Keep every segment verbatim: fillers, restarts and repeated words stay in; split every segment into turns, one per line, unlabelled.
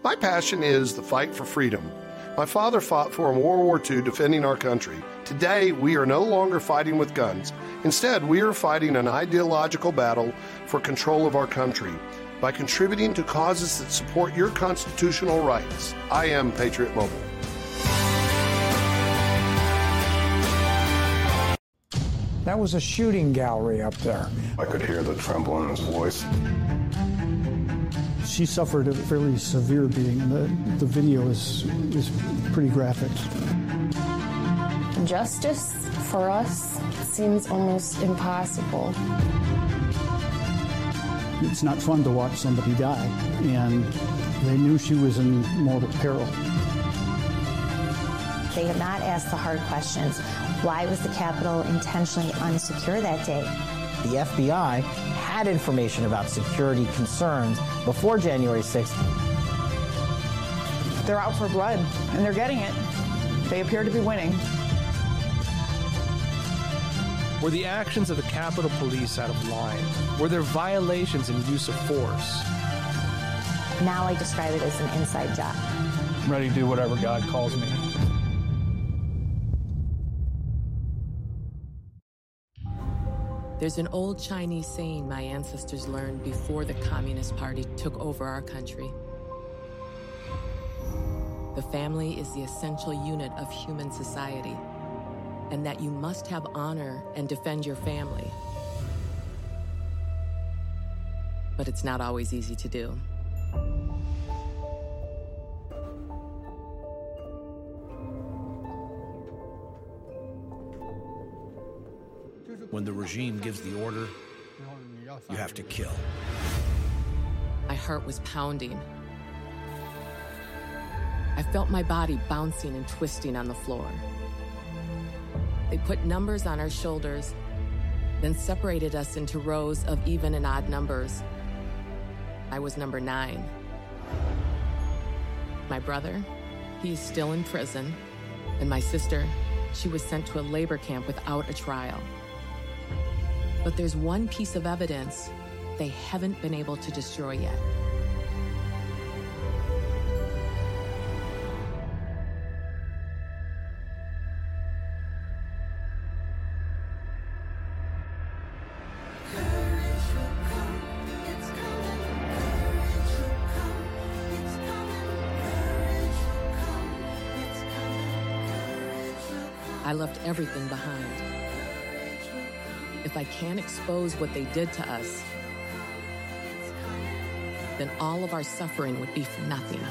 My passion is the fight for freedom. My father fought for in World War Two defending our country. Today, we are no longer fighting with guns. Instead, we are fighting an ideological battle for control of our country by contributing to causes that support your constitutional rights. I am Patriot Mobile.
That was a shooting gallery up there.
I could hear the tremble in his voice.
She suffered a fairly severe beating. The, the video is, is pretty graphic.
Justice for us seems almost impossible.
It's not fun to watch somebody die, and they knew she was in mortal peril.
They have not asked the hard questions. Why was the Capitol intentionally unsecure that day?
The F B I had information about security concerns before January sixth.
They're out for blood, and they're getting it. They appear to be winning.
Were the actions of the Capitol Police out of line? Were there violations in use of force?
Now I describe it as an inside job.
I'm ready to do whatever God calls me.
There's an old Chinese saying my ancestors learned before the Communist Party took over our country. The family is the essential unit of human society, and that you must have honor and defend your family. But it's not always easy to do.
When the regime gives the order, you have to kill.
My heart was pounding. I felt my body bouncing and twisting on the floor. They put numbers on our shoulders, then separated us into rows of even and odd numbers. I was number nine. My brother, he's still in prison, and my sister, she was sent to a labor camp without a trial. But there's one piece of evidence they haven't been able to destroy yet. I left everything behind. If I can't expose what they did to us, then all of our suffering would be for nothing.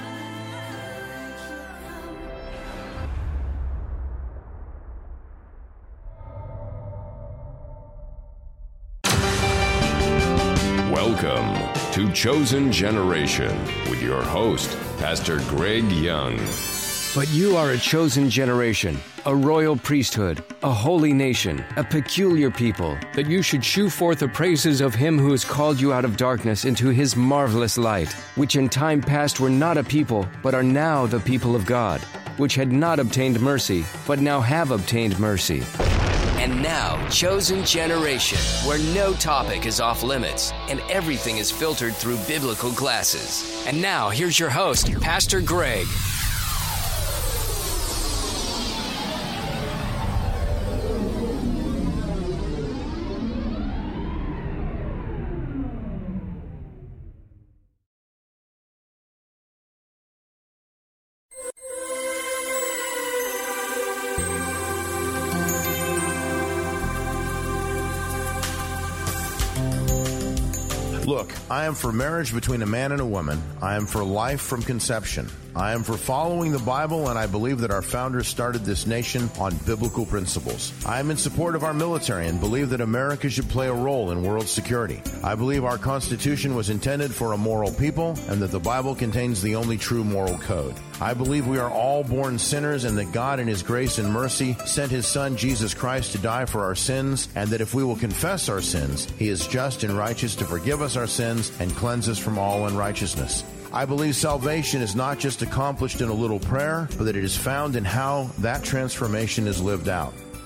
Welcome to Chosen Generation with your host, Pastor Greg Young.
But you are a chosen generation, a royal priesthood, a holy nation, a peculiar people, that you should shew forth the praises of him who has called you out of darkness into his marvelous light, which in time past were not a people, but are now the people of God, which had not obtained mercy, but now have obtained mercy.
And now, Chosen Generation, where no topic is off limits and everything is filtered through biblical glasses. And now, here's your host, Pastor Greg.
Look, I am for marriage between a man and a woman. I am for life from conception. I am for following the Bible, and I believe that our founders started this nation on biblical principles. I am in support of our military and believe that America should play a role in world security. I believe our Constitution was intended for a moral people and that the Bible contains the only true moral code. I believe we are all born sinners and that God in His grace and mercy sent His Son Jesus Christ to die for our sins, and that if we will confess our sins, He is just and righteous to forgive us our sins and cleanse us from all unrighteousness. I believe salvation is not just accomplished in a little prayer, but that it is found in how that transformation is lived out.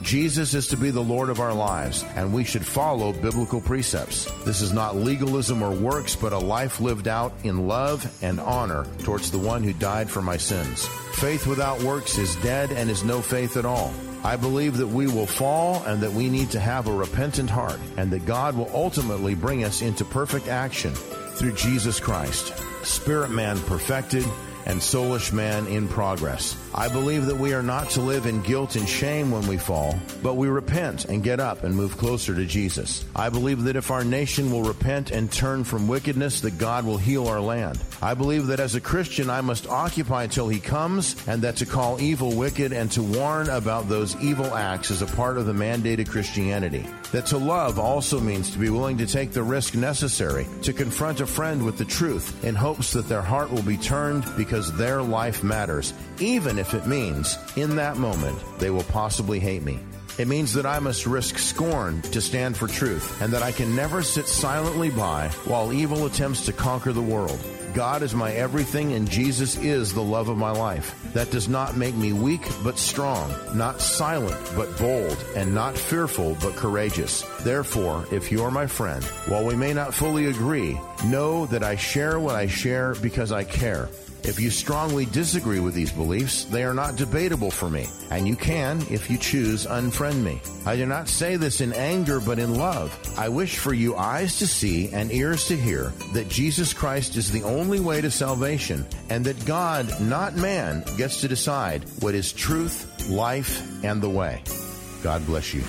Jesus is to be the Lord of our lives, and we should follow biblical precepts. This is not legalism or works, but a life lived out in love and honor towards the one who died for my sins. Faith without works is dead and is no faith at all. I believe that we will fall and that we need to have a repentant heart, and that God will ultimately bring us into perfect action through Jesus Christ, spirit man perfected and soulish man in progress. I believe that we are not to live in guilt and shame when we fall, but we repent and get up and move closer to Jesus. I believe that if our nation will repent and turn from wickedness, that God will heal our land. I believe that as a Christian, I must occupy till he comes, and that to call evil wicked and to warn about those evil acts is a part of the mandated Christianity. That to love also means to be willing to take the risk necessary to confront a friend with the truth in hopes that their heart will be turned because their life matters, even if it means in that moment they will possibly hate me. It means that I must risk scorn to stand for truth, and that I can never sit silently by while evil attempts to conquer the world. God is my everything, and Jesus is the love of my life. That does not make me weak, but strong, not silent, but bold, and not fearful, but courageous. Therefore, if you are my friend, while we may not fully agree, know that I share what I share because I care. If you strongly disagree with these beliefs, they are not debatable for me, and you can, if you choose, unfriend me. I do not say this in anger, but in love. I wish for you eyes to see and ears to hear that Jesus Christ is the only way to salvation, and that God, not man, gets to decide what is truth, life, and the way. God bless you.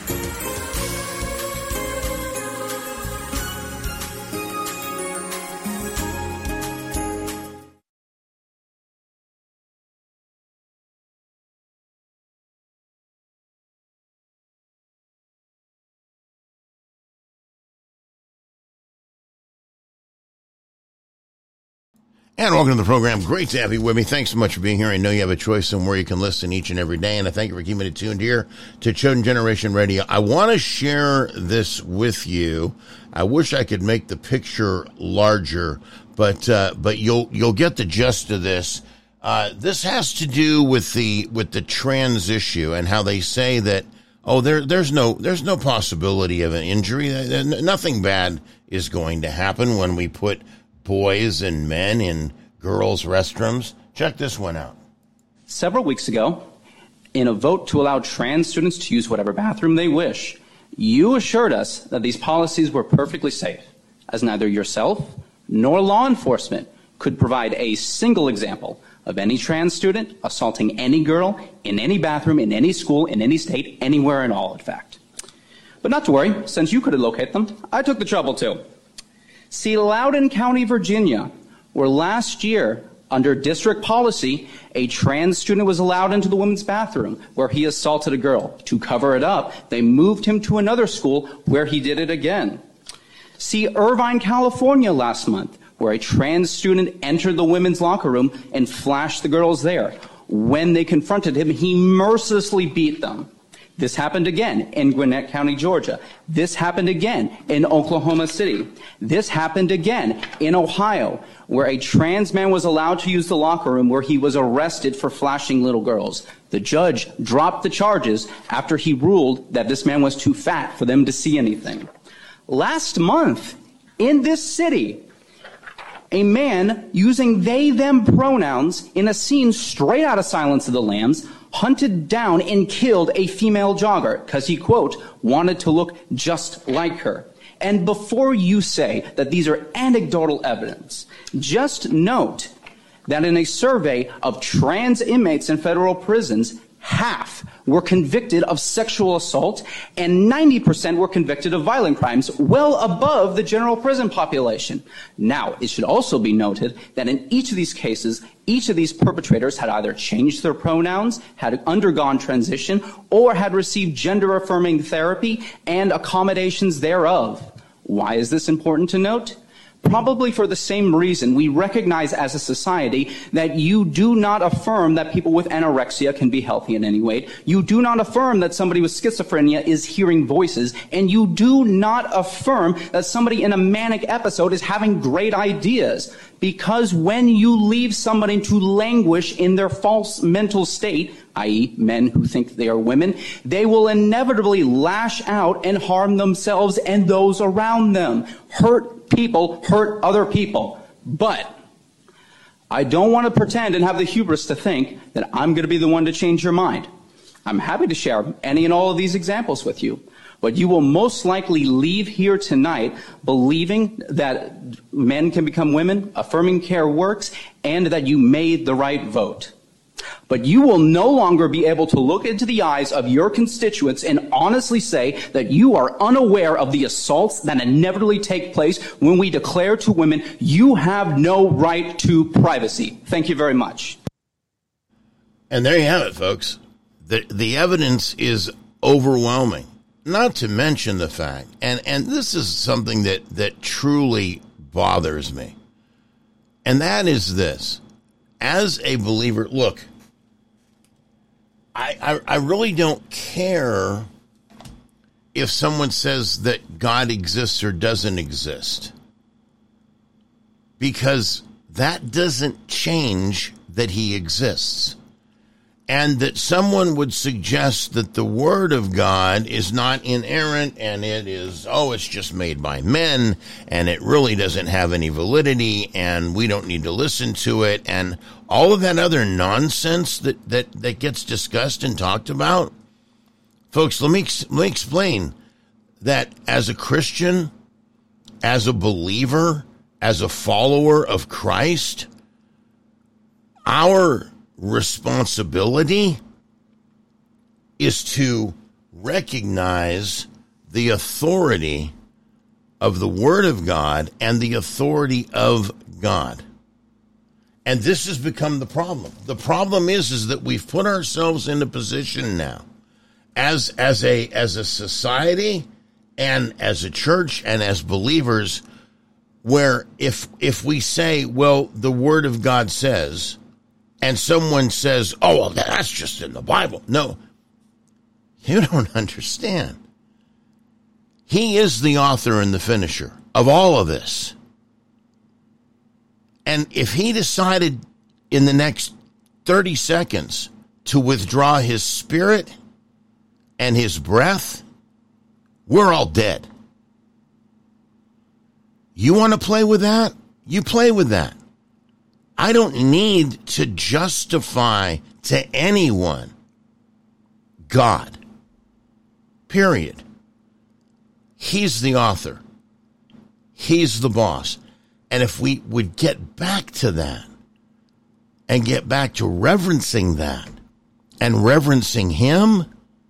And welcome to the program. Great to have you with me. Thanks so much for being here. I know you have a choice on where you can listen each and every day, and I thank you for keeping it tuned here to Chosen Generation Radio. I want to share this with you. I wish I could make the picture larger, but uh, but you'll you'll get the gist of this. Uh, this has to do with the with the trans issue and how they say that oh there there's no there's no possibility of an injury. Nothing bad is going to happen when we put boys and men in girls' restrooms. Check this one out.
Several weeks ago, in a vote to allow trans students to use whatever bathroom they wish, you assured us that these policies were perfectly safe, as neither yourself nor law enforcement could provide a single example of any trans student assaulting any girl in any bathroom, in any school, in any state, anywhere at all, in fact. But not to worry, since you couldn't locate them, I took the trouble too. See, Loudoun County, Virginia, where last year, under district policy, a trans student was allowed into the women's bathroom where he assaulted a girl. To cover it up, they moved him to another school where he did it again. See, Irvine, California, last month, where a trans student entered the women's locker room and flashed the girls there. When they confronted him, he mercilessly beat them. This happened again in Gwinnett County, Georgia. This happened again in Oklahoma City. This happened again in Ohio, where a trans man was allowed to use the locker room where he was arrested for flashing little girls. The judge dropped the charges after he ruled that this man was too fat for them to see anything. Last month, in this city, a man using they, them pronouns in a scene straight out of Silence of the Lambs hunted down and killed a female jogger because he, quote, wanted to look just like her. And before you say that these are anecdotal evidence, just note that in a survey of trans inmates in federal prisons, half were convicted of sexual assault and ninety percent were convicted of violent crimes, well above the general prison population. Now, it should also be noted that in each of these cases, each of these perpetrators had either changed their pronouns, had undergone transition, or had received gender-affirming therapy and accommodations thereof. Why is this important to note? Probably for the same reason we recognize as a society that you do not affirm that people with anorexia can be healthy in any way. You do not affirm that somebody with schizophrenia is hearing voices. And you do not affirm that somebody in a manic episode is having great ideas. because when you leave somebody to languish in their false mental state, that is men who think they are women, they will inevitably lash out and harm themselves and those around them. Hurt people, hurt other people. But I don't want to pretend and have the hubris to think that I'm going to be the one to change your mind. I'm happy to share any and all of these examples with you. But you will most likely leave here tonight believing that men can become women, affirming care works, and that you made the right vote. But you will no longer be able to look into the eyes of your constituents and honestly say that you are unaware of the assaults that inevitably take place when we declare to women, you have no right to privacy. Thank you very much.
And there you have it, folks. The, the evidence is overwhelming. Not to mention the fact, and, and this is something that, that truly bothers me, and that is this. As a believer, look, I, I, I really don't care if someone says that God exists or doesn't exist, because that doesn't change that he exists. And that someone would suggest that the word of God is not inerrant and it is, oh, it's just made by men and it really doesn't have any validity and we don't need to listen to it and all of that other nonsense that, that, that gets discussed and talked about. Folks, let me, let me explain that as a Christian, as a believer, as a follower of Christ, our responsibility is to recognize the authority of the Word of God and the authority of God. And this has become the problem. The problem is, is that we've put ourselves in a position now as, as a, as a society and as a church and as believers where if, if we say, well, the Word of God says, and someone says, oh, well, that's just in the Bible. No, you don't understand. He is the author and the finisher of all of this. And if he decided in the next thirty seconds to withdraw his spirit and his breath, we're all dead. You want to play with that? You play with that. I don't need to justify to anyone God. Period. He's the author. He's the boss. And if we would get back to that and get back to reverencing that and reverencing him,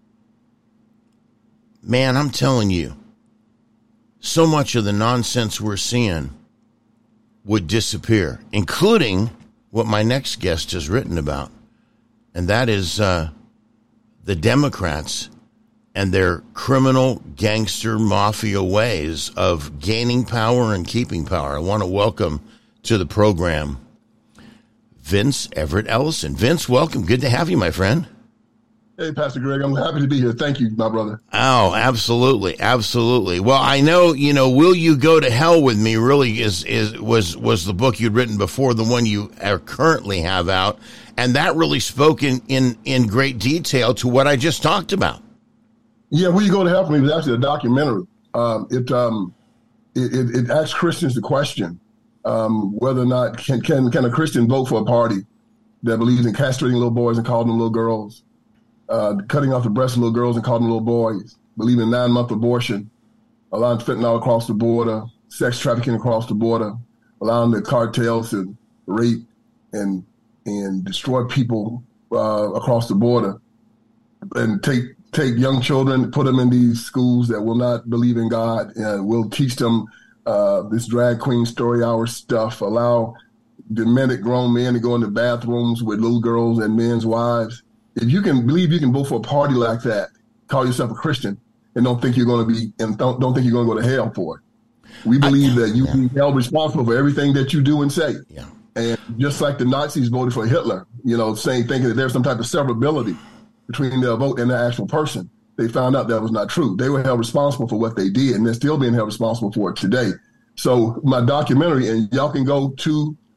man, I'm telling you, so much of the nonsense we're seeing would disappear, including what my next guest has written about, and that is uh, the Democrats and their criminal gangster mafia ways of gaining power and keeping power. I want to welcome to the program Vince Everett Ellison. Vince, welcome. Good to have you, my friend.
Hey, Pastor Greg, I'm happy to be here. Thank you, my brother.
Oh, absolutely. Absolutely. Well, I know, you know, Will You Go to Hell With Me really is, is, was, was the book you'd written before the one you are currently have out. And that really spoke in, in, in great detail to what I just talked about.
Yeah, Will You Go to Hell With Me was actually a documentary. Um, it, um, it, it, it asks Christians the question, um, whether or not can, can, can a Christian vote for a party that believes in castrating little boys and calling them little girls? Uh, cutting off the breasts of little girls and calling them little boys, believing in nine-month abortion, allowing fentanyl across the border, sex trafficking across the border, allowing the cartels to rape and and destroy people uh, across the border, and take take young children, put them in these schools that will not believe in God, and will teach them uh, this drag queen story hour stuff, allow demented grown men to go into bathrooms with little girls and men's wives. If you can believe you can vote for a party like that, call yourself a Christian, and don't think you're going to be, and don't, don't think you're going to go to hell for it. We believe I, that you yeah. can be held responsible for everything that you do and say.
Yeah.
And just like the Nazis voted for Hitler, you know, saying, thinking that there's some type of severability between their vote and the actual person, they found out that was not true. They were held responsible for what they did, and they're still being held responsible for it today. So my documentary, and y'all can go to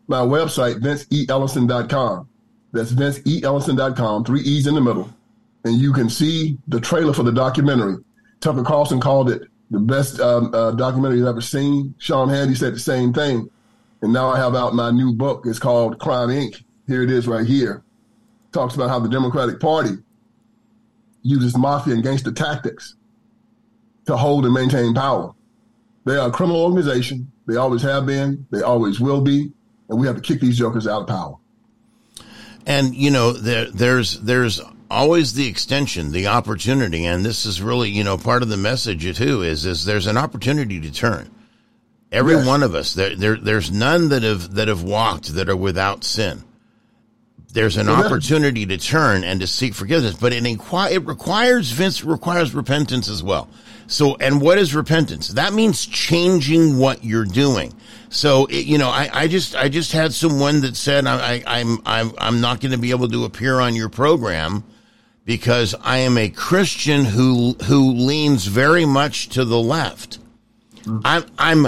my website, vince e ellison dot com. That's vince e ellison dot com, three E's in the middle. And you can see the trailer for the documentary. Tucker Carlson called it the best um, uh, documentary he's ever seen. Sean Hannity said the same thing. And now I have out my new book. It's called Crime Incorporated. Here it is right here. Talks about how the Democratic Party uses mafia and gangster tactics to hold and maintain power. They are a criminal organization. They always have been. They always will be. And we have to kick these jokers out of power.
And, you know, there, there's there's always the extension, the opportunity. And this is really, you know, part of the message, too, is, is there's an opportunity to turn. Every yes. one of us, there, there, there's none that have that have walked that are without sin. There's an Amen. opportunity to turn and to seek forgiveness, but it, inqu- it requires, Vince, requires repentance as well. So, and what is repentance? That means changing what you're doing. So, it, you know, I, I just, I just had someone that said, I, I, I'm, I'm, I'm not going to be able to appear on your program because I am a Christian who, who leans very much to the left. Mm-hmm. I'm, I'm,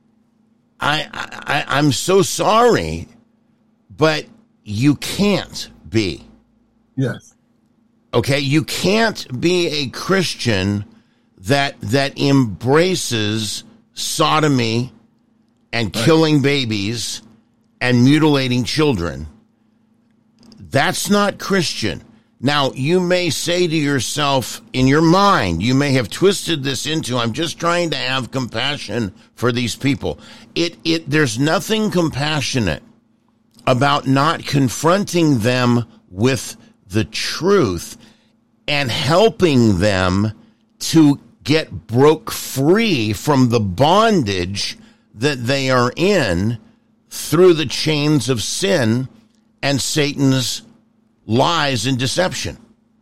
I, I, I'm so sorry, but you can't be.
Yes.
Okay, you can't be a Christian that that embraces sodomy and right. killing babies and mutilating children. That's not Christian. Now, you may say to yourself in your mind, you may have twisted this into, I'm just trying to have compassion for these people. It it there's nothing compassionate about not confronting them with the truth and helping them to get broke free from the bondage that they are in through the chains of sin and Satan's lies and deception.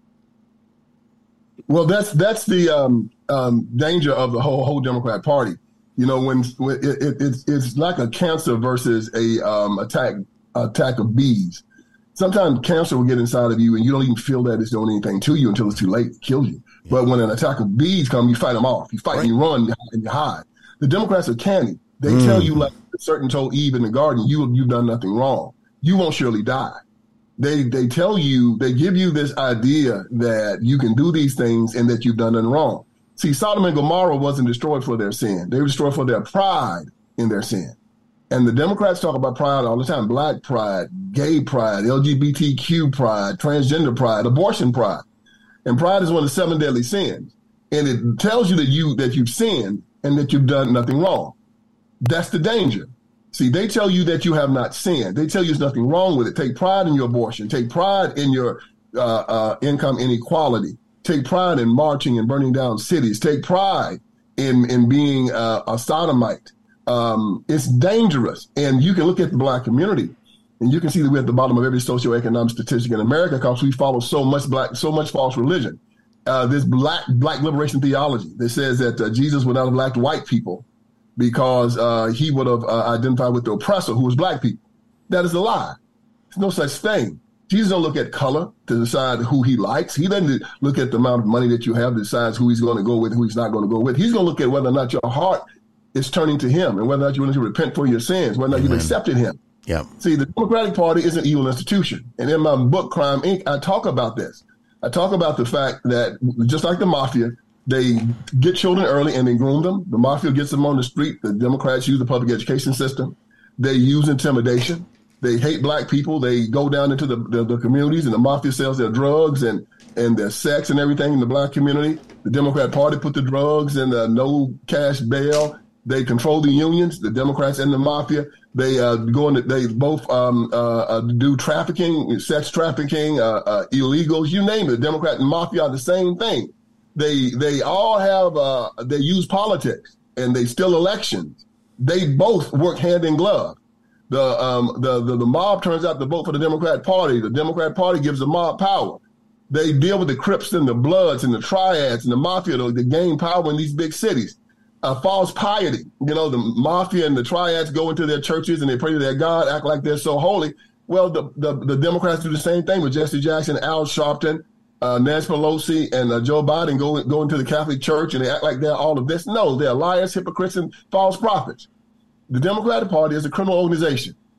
Well, that's that's the um, um, danger of the whole whole Democrat Party. You know, when, when it, it, it's it's like a cancer versus a um, attack attack of bees. Sometimes cancer will get inside of you and you don't even feel that it's doing anything to you until it's too late to kill you. Yeah. But when an attack of bees come, you fight them off. You fight right. and you run and you hide. The Democrats are canny. They mm. tell you, like a certain told Eve in the garden, you, you've done nothing wrong. You won't surely die. They they tell you, they give you this idea that you can do these things and that you've done nothing wrong. See, Sodom and Gomorrah wasn't destroyed for their sin. They were destroyed for their pride in their sin. And the Democrats talk about pride all the time: black pride, gay pride, L G B T Q pride, transgender pride, abortion pride. And pride is one of the seven deadly sins. And it tells you that you that you've sinned and that you've done nothing wrong. That's the danger. See, they tell you that you have not sinned. They tell you there's nothing wrong with it. Take pride in your abortion. Take pride in your uh, uh, income inequality. Take pride in marching and burning down cities. Take pride in, in being uh, a sodomite. Um, it's dangerous. And you can look at the black community and you can see that we're at the bottom of every socioeconomic statistic in America because we follow so much black, so much false religion. Uh, this black, black liberation theology that says that uh, Jesus would not have liked white people because uh, he would have uh, identified with the oppressor who was black people. That is a lie. There's no such thing. Jesus don't look at color to decide who he likes. He doesn't look at the amount of money that you have to decide who he's going to go with, who he's not going to go with. He's going to look at whether or not your heart is turning to him and whether or not you're willing to repent for your sins, whether or not mm-hmm. you've accepted him.
Yeah.
See, the Democratic Party is an evil institution. And in my book, Crime Incorporated, I talk about this. I talk about the fact that just like the mafia, they get children early and they groom them. The mafia gets them on the street. The Democrats use the public education system. They use intimidation. They hate black people. They go down into the, the, the communities and the mafia sells their drugs and, and their sex and everything in the black community. The Democrat Party put the drugs and the no cash bail. They control the unions, the Democrats and the mafia. They uh, go into, they both um, uh, uh, do trafficking, sex trafficking, uh, uh, illegals, you name it. The Democrat and mafia are the same thing. They they all have, uh, they use politics and they steal elections. They both work hand in glove. The, um, the, the, the mob turns out to vote for the Democrat Party. The Democrat Party gives the mob power. They deal with the Crips and the Bloods and the Triads and the mafia to, to gain power in these big cities. Uh, false piety. You know, the mafia and the Triads go into their churches and they pray to their God, act like they're so holy. Well, the, the, the Democrats do the same thing with Jesse Jackson, Al Sharpton, uh, Nancy Pelosi, and uh, Joe Biden go, go into the Catholic Church and they act like they're all of this. No, they're liars, hypocrites, and false prophets. The Democratic Party is a criminal organization.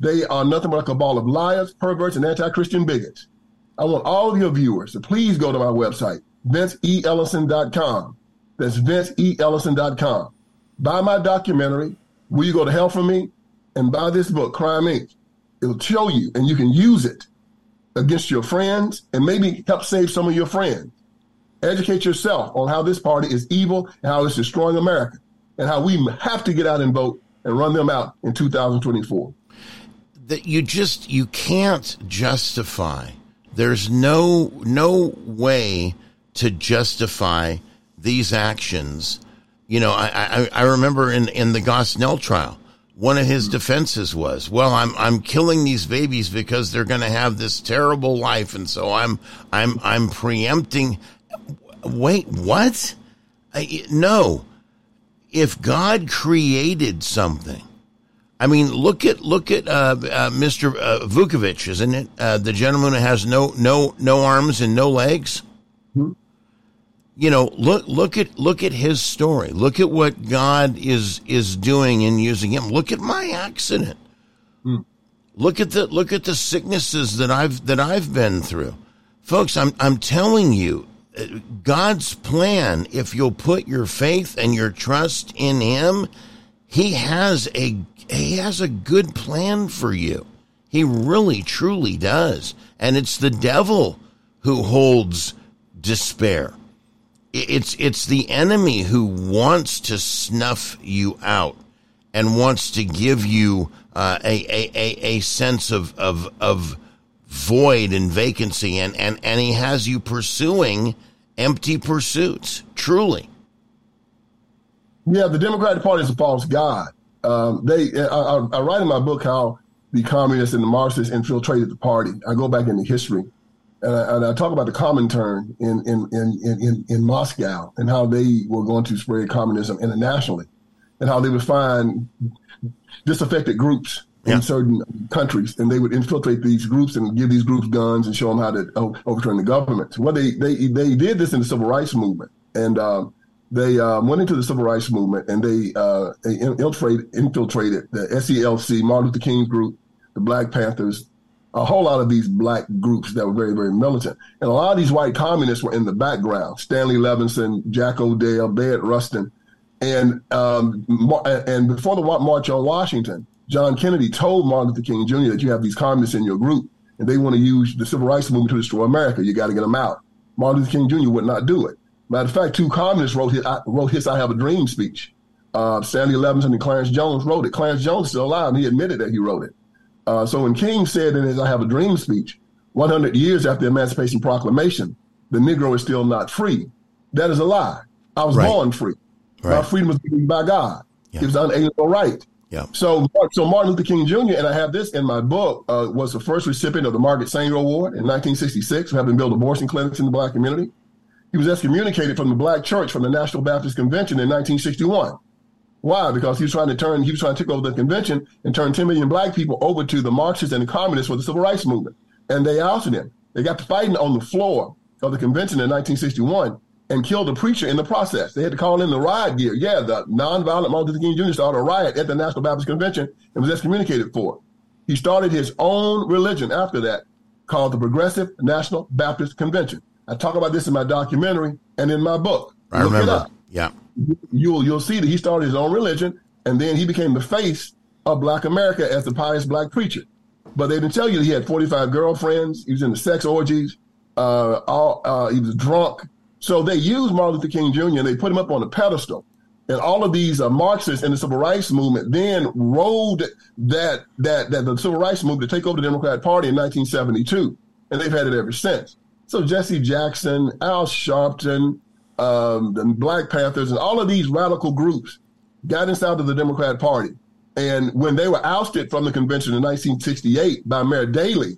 They are nothing but a cabal of liars, perverts, and anti-Christian bigots. I want all of your viewers to please go to my website, vince e ellison dot com. That's vince e ellison dot com. Buy my documentary, Will You Go to Hell For Me? And buy this book, Crime Incorporated. It'll show you, and you can use it against your friends and maybe help save some of your friends. Educate yourself on how this party is evil and how it's destroying America and how we have to get out and vote and run them out in two thousand twenty-four.
That you just, you can't justify. There's no, no way to justify these actions. You know, I, I, I remember in, in the Gosnell trial, one of his defenses was, well, I'm I'm killing these babies because they're going to have this terrible life, and so I'm I'm I'm preempting. Wait, what? I, no. If God created something, I mean, look at look at uh, uh, Mister Uh, Vukovich, isn't it? Uh, the gentleman who has no no no arms and no legs.
Mm-hmm.
You know, look look at look at his story. Look at what God is is doing and using him. Look at my accident.
Mm.
Look at the look at the sicknesses that I've that I've been through, folks. I'm I'm telling you, God's plan. If you'll put your faith and your trust in Him, He has a He has a good plan for you. He really truly does, and it's the devil who holds despair. It's it's the enemy who wants to snuff you out and wants to give you uh, a, a, a, a sense of, of of void and vacancy, and, and, and he has you pursuing empty pursuits, truly.
Yeah, the Democratic Party is a false god. Um, they, I, I, I write in my book how the communists and the Marxists infiltrated the party. I go back into history. And I, and I talk about the Comintern in, in, in, in, in Moscow and how they were going to spread communism internationally and how they would find disaffected groups yeah. in certain countries, and they would infiltrate these groups and give these groups guns and show them how to o- overturn the government. Well, they, they, they did this in the Civil Rights Movement, and uh, they uh, went into the Civil Rights Movement, and they, uh, they infiltrated, infiltrated the S E L C, Martin Luther King group, the Black Panthers, a whole lot of these black groups that were very, very militant. And a lot of these white communists were in the background. Stanley Levinson, Jack O'Dell, Bayard Rustin. And um, and before the March on Washington, John Kennedy told Martin Luther King Junior that you have these communists in your group and they want to use the Civil Rights Movement to destroy America. You got to get them out. Martin Luther King Junior would not do it. Matter of fact, two communists wrote his, wrote his I Have a Dream speech. Uh, Stanley Levinson and Clarence Jones wrote it. Clarence Jones is still alive, and he admitted that he wrote it. Uh, so when King said in his I Have a Dream speech, one hundred years after the Emancipation Proclamation, the Negro is still not free, that is a lie. I was right. born free. Right. My freedom was given by God. Yeah. It was an unalienable right.
Yeah.
So, so Martin Luther King Junior, and I have this in my book, uh, was the first recipient of the Margaret Sanger Award in nineteen sixty-six for having built abortion clinics in the black community. He was excommunicated from the black church from the National Baptist Convention in nineteen sixty-one. Why? Because he was trying to turn, he was trying to take over the convention and turn ten million black people over to the Marxists and the communists for the Civil Rights Movement. And they ousted him. They got to fighting on the floor of the convention in nineteen sixty-one and killed a preacher in the process. They had to call in the riot gear. Yeah, the nonviolent Martin Luther King Junior started a riot at the National Baptist Convention and was excommunicated for it. He started his own religion after that called the Progressive National Baptist Convention. I talk about this in my documentary and in my book.
I
Look
remember.
It up.
Yeah.
You'll you'll see that he started his own religion, and then he became the face of Black America as the pious black preacher. But they didn't tell you that he had forty-five girlfriends. He was into sex orgies. Uh, all, uh, he was drunk. So they used Martin Luther King Junior and they put him up on a pedestal. And all of these uh, Marxists in the Civil Rights Movement then rode that that that the Civil Rights Movement to take over the Democratic Party in nineteen seventy-two, and they've had it ever since. So Jesse Jackson, Al Sharpton, Um, the Black Panthers, and all of these radical groups got inside of the Democratic Party. And when they were ousted from the convention in nineteen sixty-eight by Mayor Daley,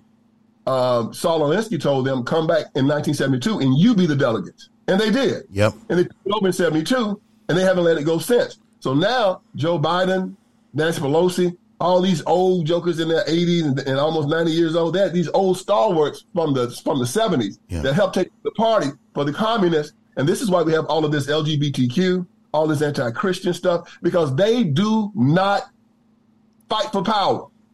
uh, Saul Alinsky told them, come back in nineteen seventy-two and you be the delegates. And they did.
Yep.
And they took it over in seventy-two, and they haven't let it go since. So now Joe Biden, Nancy Pelosi, all these old jokers in their eighties and, and almost ninety years old, they're these old stalwarts from the, from the seventies yeah. that helped take the party for the communists. And this is why we have all of this L G B T Q, all this anti-Christian stuff, because they do not fight for power.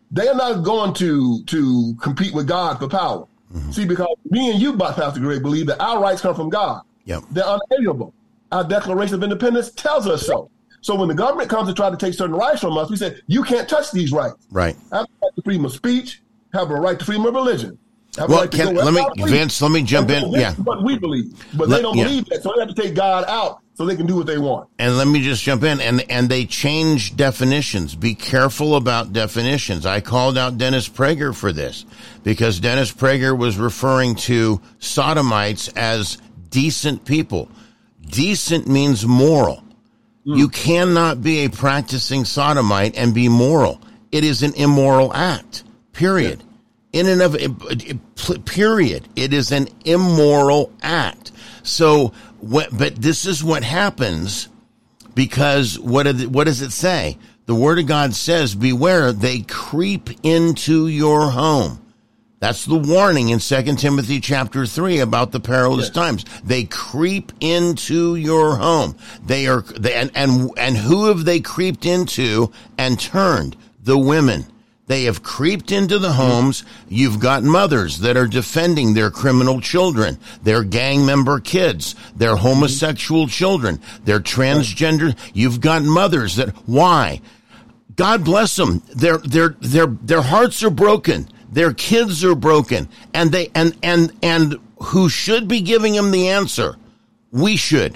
They are not going to to compete with God for power. Mm-hmm. See, because me and you, Pastor Greg, believe that our rights come from God.
Yep.
They're unalienable. Our Declaration of Independence tells us so. So when the government comes to try to take certain rights from us, we say, you can't touch these rights.
Right.
I have the right to freedom of speech, have a right to freedom of religion.
Well, right can, let me, Vince, let me jump in. Yeah.
What we believe. But
let,
they don't
yeah.
believe that, so they have to take God out so they can do what they want.
And let me just jump in. And, and they change definitions. Be careful about definitions. I called out Dennis Prager for this because Dennis Prager was referring to sodomites as decent people. Decent means moral. Mm. You cannot be a practicing sodomite and be moral. It is an immoral act, period. Yeah. In and of it, period. It is an immoral act. So, what, but this is what happens because what, what does it say? The Word of God says, beware, they creep into your home. That's the warning in Second Timothy chapter three about the perilous yes. times. They creep into your home. They are, they, and, and, and who have they creeped into and turned? The women. They have creeped into the homes. You've got mothers that are defending their criminal children, their gang member kids, their homosexual children, their transgender. You've got mothers that, why? God bless them. Their, their, their, their hearts are broken. Their kids are broken. And they, and, and, and who should be giving them the answer? We should.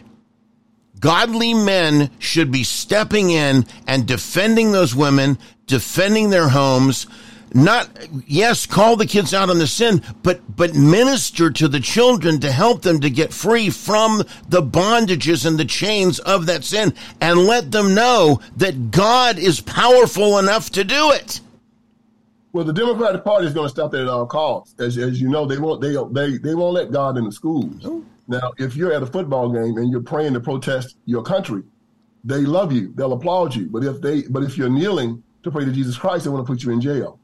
Godly men should be stepping in and defending those women, defending their homes. Not, yes, call the kids out on the sin, but, but minister to the children to help them to get free from the bondages and the chains of that sin and let them know that God is powerful enough to do it.
Well, the Democratic Party is going to stop that at all costs. As, as you know, they won't, they, they, they won't let God in the schools. Oh. Now, if you're at a football game and you're praying to protest your country, they love you. They'll applaud you. But if they, but if you're kneeling to pray to Jesus Christ, they want to put you in jail.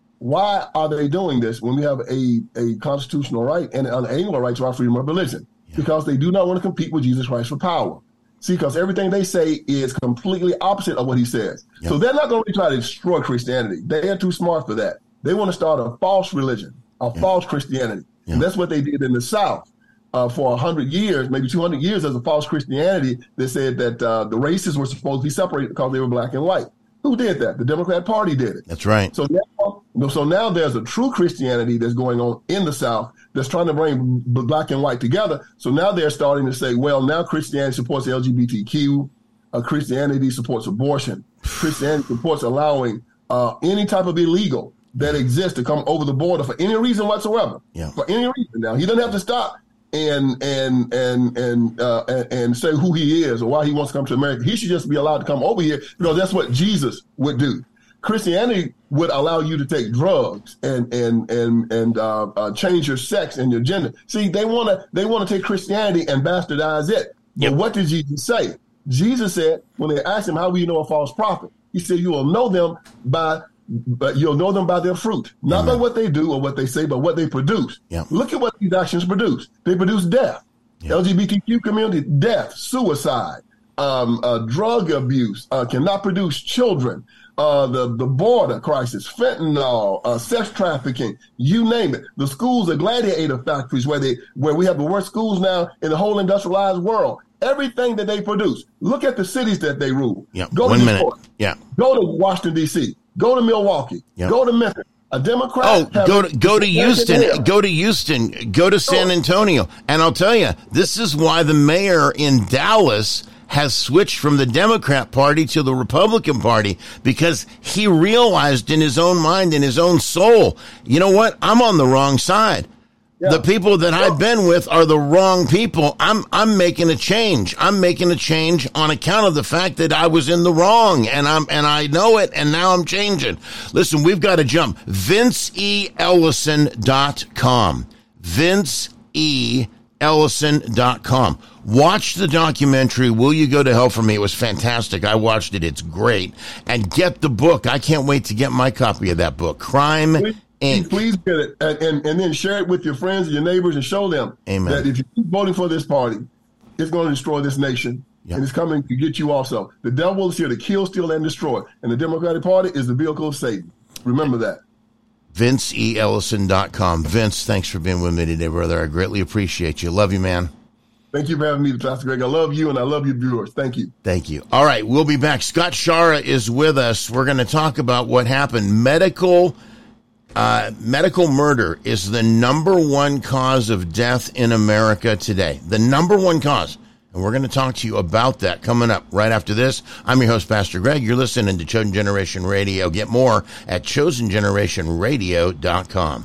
Why are they doing this when we have a, a constitutional right and an unalienable right to our freedom of religion? Yeah. Because they do not want to compete with Jesus Christ for power. See, because everything they say is completely opposite of what he says. Yeah. So they're not going to try to destroy Christianity. They are too smart for that. They want to start a false religion, a yeah. false Christianity. Yeah. And that's what they did in the South. Uh, for one hundred years, maybe two hundred years, as a false Christianity, they said that uh, the races were supposed to be separated because they were black and white. Who did that? The Democrat Party did it.
That's right.
So now, so now there's a true Christianity that's going on in the South that's trying to bring black and white together. So now they're starting to say, well, now Christianity supports L G B T Q. Uh, Christianity supports abortion. Christianity supports allowing uh, any type of illegal that exists to come over the border for any reason whatsoever.
Yeah.
For any reason. Now, he doesn't have to stop and and and and, uh, and and say who he is or why he wants to come to America. He should just be allowed to come over here because that's what Jesus would do. Christianity would allow you to take drugs and and and and uh, uh, change your sex and your gender. See, they want to they want to take Christianity and bastardize it. But yep. what did Jesus say? Jesus said when they asked him, "How will you know a false prophet?" He said, "You will know them by." But you'll know them by their fruit, not Amen. By what they do or what they say, but what they produce.
Yeah.
Look at what these actions produce. They produce death, yeah. L G B T Q community, death, suicide, um, uh, drug abuse, uh, cannot produce children, uh, the, the border crisis, fentanyl, uh, sex trafficking, you name it. The schools are gladiator factories where they where we have the worst schools now in the whole industrialized world. Everything that they produce. Look at the cities that they rule.
Yeah.
Go
One
to
minute.
Detroit.
Yeah.
Go to Washington, D C Go to Milwaukee. Yep. Go to Memphis. A Democrat.
Oh, go to go to Houston. Go to Houston. Go to San Antonio. And I'll tell you, this is why the mayor in Dallas has switched from the Democrat Party to the Republican Party, because he realized in his own mind, in his own soul, you know what? I'm on the wrong side. Yeah. The people that I've been with are the wrong people. I'm I'm making a change. I'm making a change on account of the fact that I was in the wrong, and I'm and I know it, and now I'm changing. Listen, we've got to jump. Vince E Ellison dot com. Vince E Ellison dot com. Watch the documentary, Will You Go to Hell For Me? It was fantastic. I watched it. It's great. And get the book. I can't wait to get my copy of that book. Crime Incorporated.
Please get it and, and, and then share it with your friends and your neighbors and show them
Amen.
That if you keep voting for this party, it's going to destroy this nation. Yep. And it's coming to get you also. The devil is here to kill, steal, and destroy. And the Democratic Party is the vehicle of Satan. Remember that.
Vince E Ellison dot com. Vince, thanks for being with me today, brother. I greatly appreciate you. Love you, man.
Thank you for having me, Pastor Greg. I love you, and I love your viewers. Thank you.
Thank you. All right, we'll be back. Scott Schara is with us. We're going to talk about what happened. Medical uh, medical murder is the number one cause of death in America today. The number one cause. And we're going to talk to you about that coming up right after this. I'm your host, Pastor Greg. You're listening to Chosen Generation Radio. Get more at chosen generation radio dot com.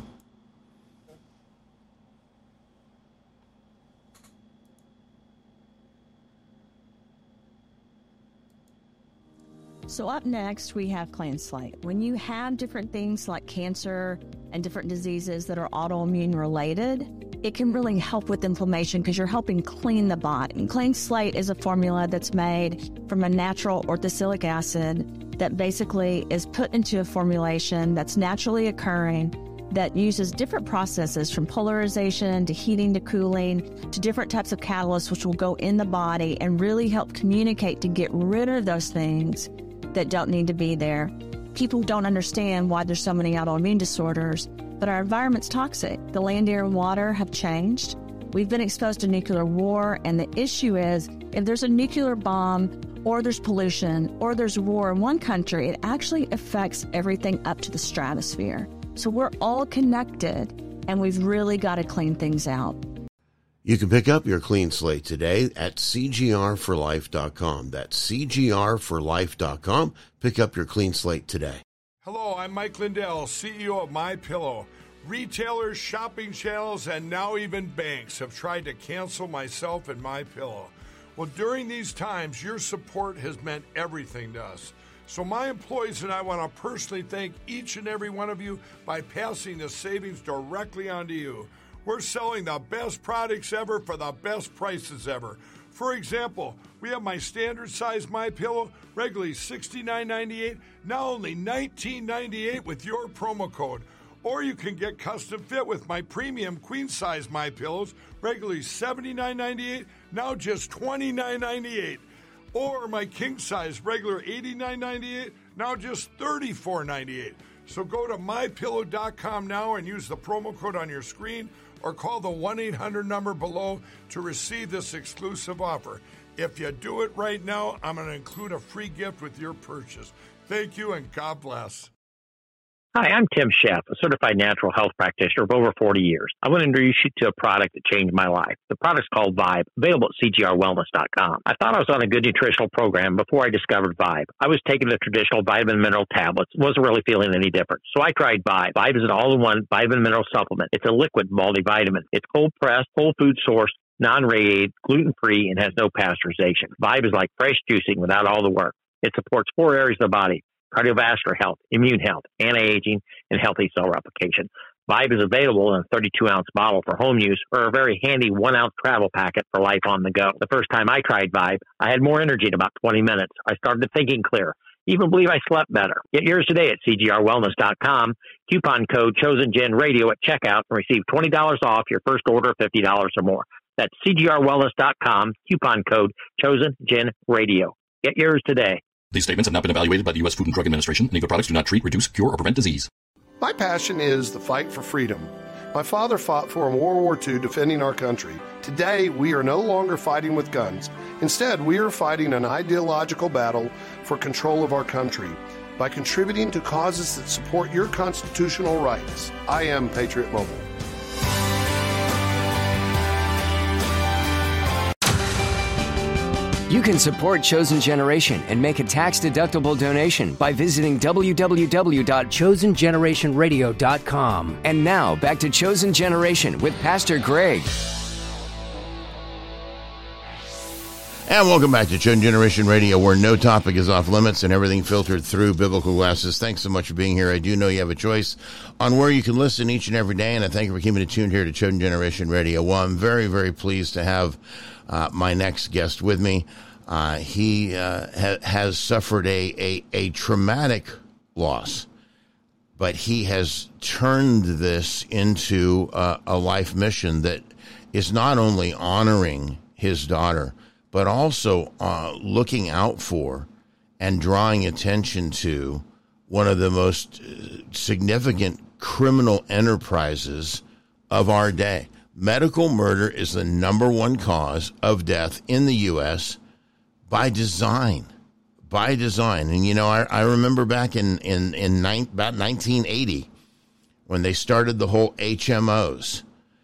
So up next, we have Clean Slate. When you have different things like cancer and different diseases that are autoimmune related, it can really help with inflammation because you're helping clean the body. And Clean Slate is a formula that's made from a natural orthosilic acid that basically is put into a formulation that's naturally occurring that uses different processes from polarization to heating to cooling to different types of catalysts which will go in the body and really help communicate to get rid of those things that don't need to be there. People don't understand why there's so many autoimmune disorders, but our environment's toxic. The land, air, and water have changed. We've been exposed to nuclear war, and the issue is if there's a nuclear bomb or there's pollution or there's war in one country, it actually affects everything up to the stratosphere. So we're all connected, and we've really got to clean things out.
You can pick up your Clean Slate today at c g r for life dot com. That's c g r for life dot com. Pick up your Clean Slate today.
Hello, I'm Mike Lindell, C E O of MyPillow. Retailers, shopping channels, and now even banks have tried to cancel myself and MyPillow. Well, during these times, your support has meant everything to us. So my employees and I want to personally thank each and every one of you by passing the savings directly on to you. We're selling the best products ever for the best prices ever. For example, we have my standard size MyPillow, regularly sixty-nine ninety-eight, now only nineteen ninety-eight with your promo code. Or you can get custom fit with my premium queen size MyPillows, regularly seventy-nine ninety-eight, now just twenty-nine ninety-eight. Or my king size, regular eighty-nine ninety-eight, now just thirty-four ninety-eight. So go to my pillow dot com now and use the promo code on your screen, or call the one eight hundred number below to receive this exclusive offer. If you do it right now, I'm going to include a free gift with your purchase. Thank you, and God bless.
Hi, I'm Tim Sheff, a certified natural health practitioner of over forty years. I want to introduce you to a product that changed my life. The product's called Vibe, available at c g r wellness dot com. I thought I was on a good nutritional program before I discovered Vibe. I was taking the traditional vitamin mineral tablets, wasn't really feeling any different. So I tried Vibe. Vibe is an all-in-one vitamin mineral supplement. It's a liquid multivitamin. It's cold-pressed, whole food sourced, non-radiated, gluten-free, and has no pasteurization. Vibe is like fresh juicing without all the work. It supports four areas of the body: cardiovascular health, immune health, anti-aging, and healthy cell replication. Vibe is available in a thirty-two ounce bottle for home use or a very handy one ounce travel packet for life on the go. The first time I tried Vibe, I had more energy in about twenty minutes. I started thinking clear. Even believe I slept better. Get yours today at c g r wellness dot com. Coupon code ChosenGenRadio at checkout and receive twenty dollars off your first order of fifty dollars or more. That's c g r wellness dot com. Coupon code ChosenGenRadio. Get yours today.
These statements have not been evaluated by the U S Food and Drug Administration, and other products do not treat, reduce, cure, or prevent disease.
My passion is the fight for freedom. My father fought for in World War Two, defending our country. Today, we are no longer fighting with guns. Instead, we are fighting an ideological battle for control of our country by contributing to causes that support your constitutional rights. I am Patriot Mobile.
You can support Chosen Generation and make a tax-deductible donation by visiting w w w dot chosen generation radio dot com. And now, back to Chosen Generation with Pastor Greg.
And welcome back to Chosen Generation Radio, where no topic is off limits and everything filtered through biblical glasses. Thanks so much for being here. I do know you have a choice on where you can listen each and every day, and I thank you for keeping it tuned here to Chosen Generation Radio. Well, I'm very, very pleased to have uh, my next guest with me. Uh, he uh, ha- has suffered a, a, a traumatic loss, but he has turned this into uh, a life mission that is not only honoring his daughter, but also uh, looking out for and drawing attention to one of the most significant criminal enterprises of our day. Medical murder is the number one cause of death in the U S by design. By design. And, you know, I, I remember back in, in, in nine, about nineteen eighty when they started the whole H M Os,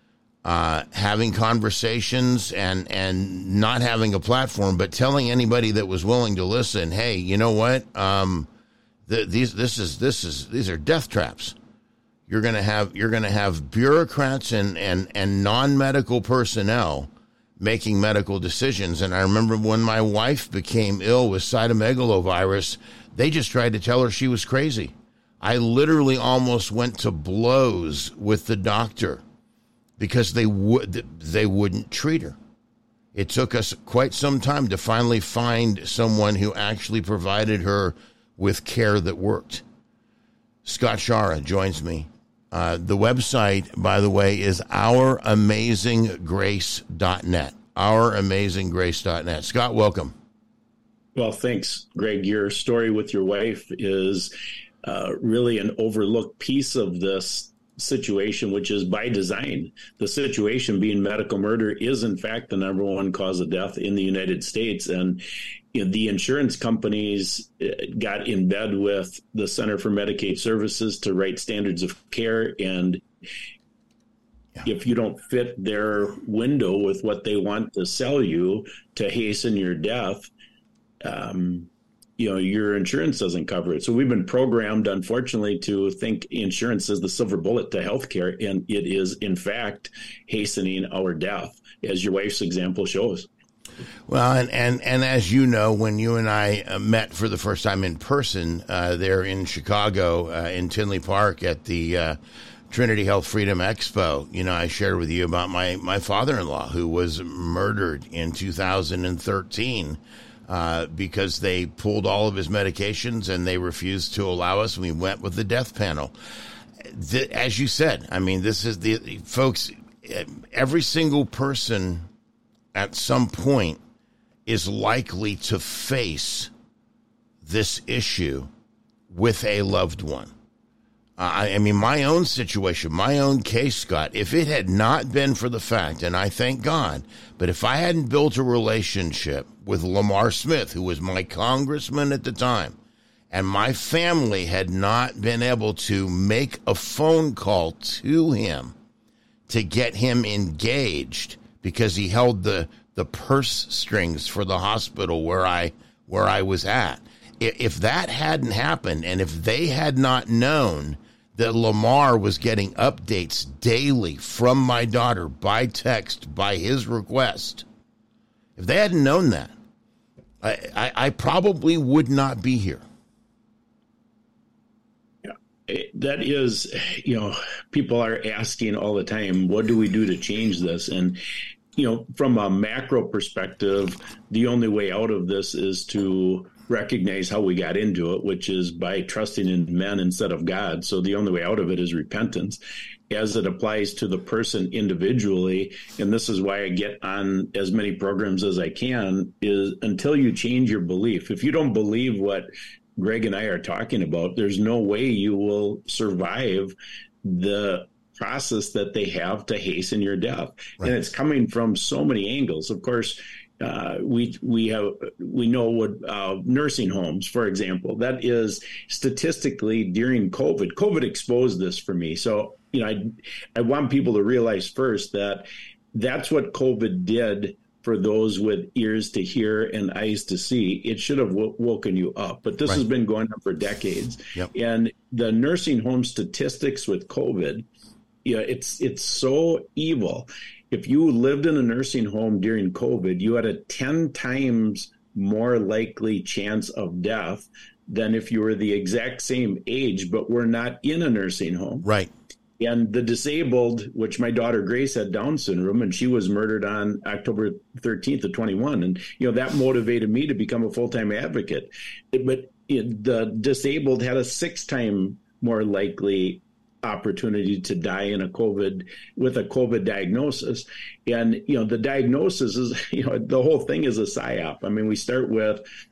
uh, having conversations and, and not having a platform, but telling anybody that was willing to listen, hey, you know what? Um, the, these, this is, this is, these are death traps. You're going to have you're going to have bureaucrats and, and, and non-medical personnel making medical decisions. And I remember when my wife became ill with cytomegalovirus, they just tried to tell her she was crazy. I literally almost went to blows with the doctor because they would they wouldn't treat her. It took us quite some time to finally find someone who actually provided her with care that worked. Scott Schara joins me. Uh, the website, by the way, is our amazing grace dot net. our amazing grace dot net. Scott, welcome.
Well, thanks, Greg. Your story with your wife is uh, really an overlooked piece of this situation, which is by design. The situation being medical murder is, in fact, the number one cause of death in the United States. And you know, the insurance companies got in bed with the Center for Medicaid Services to write standards of care. And yeah. if you don't fit their window with what they want to sell you to hasten your death, um, you know, your insurance doesn't cover it. So we've been programmed, unfortunately, to think insurance is the silver bullet to healthcare. And it is, in fact, hastening our death, as your wife's example shows.
Well, and, and, and as you know, when you and I uh, met for the first time in person uh, there in Chicago, uh, in Tinley Park at the uh, Trinity Health Freedom Expo, you know, I shared with you about my, my father-in-law who was murdered in two thousand thirteen uh, because they pulled all of his medications and they refused to allow us. And we went with the death panel. The, as you said, I mean, this is the folks, every single person at some point is likely to face this issue with a loved one. Uh, I, I mean, my own situation, my own case, Scott, if it had not been for the fact, and I thank God, but if I hadn't built a relationship with Lamar Smith, who was my congressman at the time, and my family had not been able to make a phone call to him to get him engaged, because he held the, the purse strings for the hospital where I where I was at. If that hadn't happened, and if they had not known that Lamar was getting updates daily from my daughter by text, by his request, if they hadn't known that, I, I, I probably would not be here.
That is, you know, people are asking all the time, what do we do to change this? And, you know, from a macro perspective, the only way out of this is to recognize how we got into it, which is by trusting in men instead of God. So the only way out of it is repentance. As it applies to the person individually, and this is why I get on as many programs as I can, is until you change your belief. If you don't believe what Greg and I are talking about, there's no way you will survive the process that they have to hasten your death. Right. And it's coming from so many angles. Of course, uh, we we have we know what uh, nursing homes, for example, that is statistically during COVID. COVID exposed this for me. So, you know, I I want people to realize first that that's what COVID did for those with ears to hear and eyes to see. It should have w- woken you up. But this right. has been going on for decades. Yep. And the nursing home statistics with COVID, you know, it's it's so evil. If you lived in a nursing home during COVID, you had a ten times more likely chance of death than if you were the exact same age, but were not in a nursing home.
Right.
And the disabled, which my daughter Grace had Down syndrome, and she was murdered on October thirteenth of twenty-one. And, you know, that motivated me to become a full-time advocate. But it, the disabled had a six-time more likely opportunity to die in a COVID with a COVID diagnosis. And, you know, the diagnosis is, you know, the whole thing is a psyop. I mean, we start with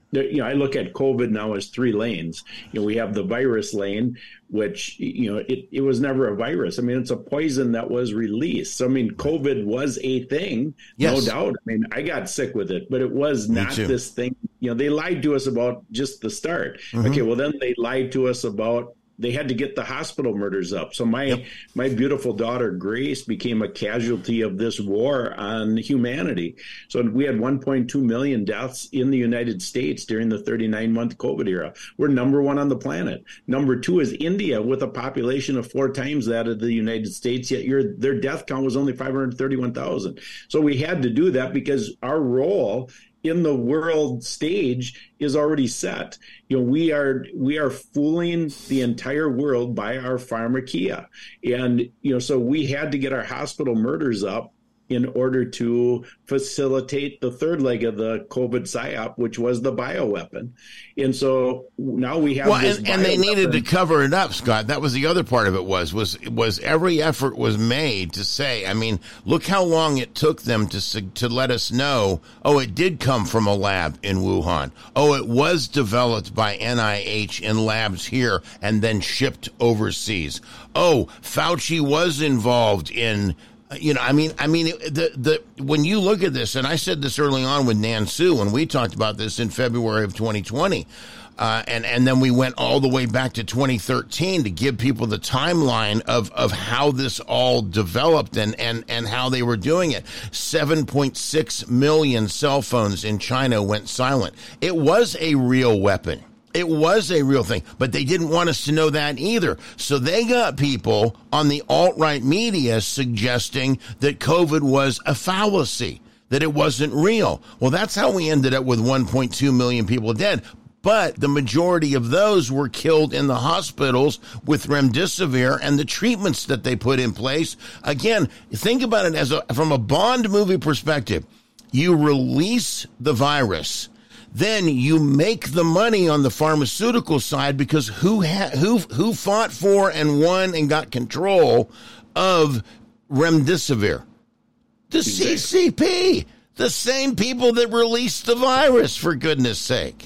you know, I look at COVID now as three lanes. You know, we have the virus lane, which, you know, it, it was never a virus. I mean, it's a poison that was released. So, I mean, COVID was a thing,
yes.
no doubt. I mean, I got sick with it, but it was
Me
not
too.
this thing. You know, they lied to us about just the start.
Mm-hmm.
Okay, well, then they lied to us about they had to get the hospital murders up. So my yep. my beautiful daughter, Grace, became a casualty of this war on humanity. So we had one point two million deaths in the United States during the thirty-nine month COVID era. We're number one on the planet. Number two is India, with a population of four times that of the United States, yet your, their death count was only five hundred thirty-one thousand. So we had to do that because our role in the world stage is already set. You know, we are we are fooling the entire world by our pharmakeia. And, you know, so we had to get our hospital murders up in order to facilitate the third leg of the COVID psyop, which was the bioweapon. And so now we have
well,
this
and, and they needed to cover it up, Scott. That was the other part of it was, was, was every effort was made to say, I mean, look how long it took them to, to let us know, oh, it did come from a lab in Wuhan. Oh, it was developed by N I H in labs here and then shipped overseas. Oh, Fauci was involved in You know, I mean, I mean, the the when you look at this, and I said this early on with Nan Sue when we talked about this in February of twenty twenty, uh, and and then we went all the way back to twenty thirteen to give people the timeline of of how this all developed and and and how they were doing it. seven point six million cell phones in China went silent. It was a real weapon. It was a real thing, but they didn't want us to know that either. So they got people on the alt-right media suggesting that COVID was a fallacy, that it wasn't real. Well, that's how we ended up with one point two million people dead. But the majority of those were killed in the hospitals with remdesivir and the treatments that they put in place. Again, think about it as a, from a Bond movie perspective. You release the virus, then you make the money on the pharmaceutical side because who ha- who who fought for and won and got control of remdesivir? The C C P, the same people that released the virus, for goodness sake.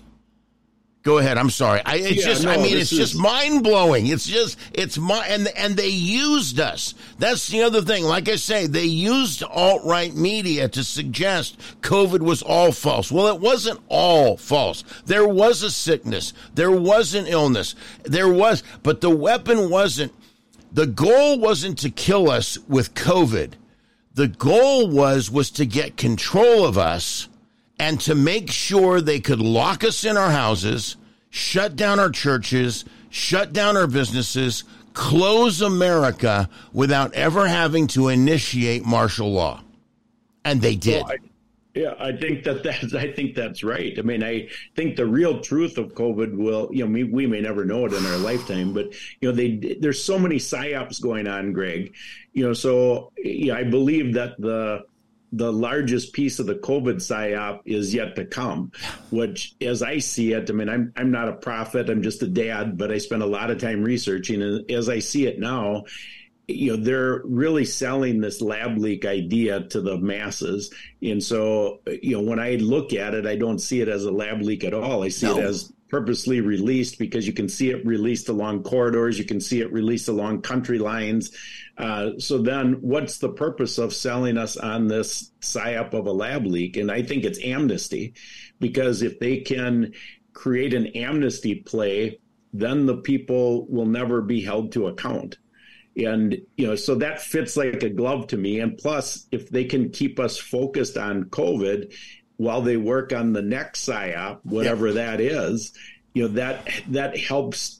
Go ahead. I'm sorry. I it's
yeah,
just.
no,
I mean, it's
is...
just mind blowing. It's just. It's my and and they used us. That's the other thing. Like I say, they used alt right media to suggest COVID was all false. Well, it wasn't all false. There was a sickness. There was an illness. There was, but the weapon wasn't. The goal wasn't to kill us with COVID. The goal was was to get control of us. And to make sure they could lock us in our houses, shut down our churches, shut down our businesses, close America without ever having to initiate martial law. And they did.
Well, I, yeah, I think that that's, I think that's right. I mean, I think the real truth of COVID will, you know, we, we may never know it in our lifetime, but, you know, they, there's so many psyops going on, Greg, you know, so yeah, I believe that the, the largest piece of the COVID psyop is yet to come, which, as I see it, I mean, I'm I'm not a prophet, I'm just a dad, but I spend a lot of time researching, and as I see it now, you know, they're really selling this lab leak idea to the masses. And so, you know, when I look at it, I don't see it as a lab leak at all. I see no. it as purposely released because you can see it released along corridors. You can see it released along country lines. Uh, so then what's the purpose of selling us on this psyop of a lab leak? And I think it's amnesty, because if they can create an amnesty play, then the people will never be held to account. And, you know, so that fits like a glove to me. And plus, if they can keep us focused on COVID while they work on the next psyop, whatever yeah. that is, you know, that that helps.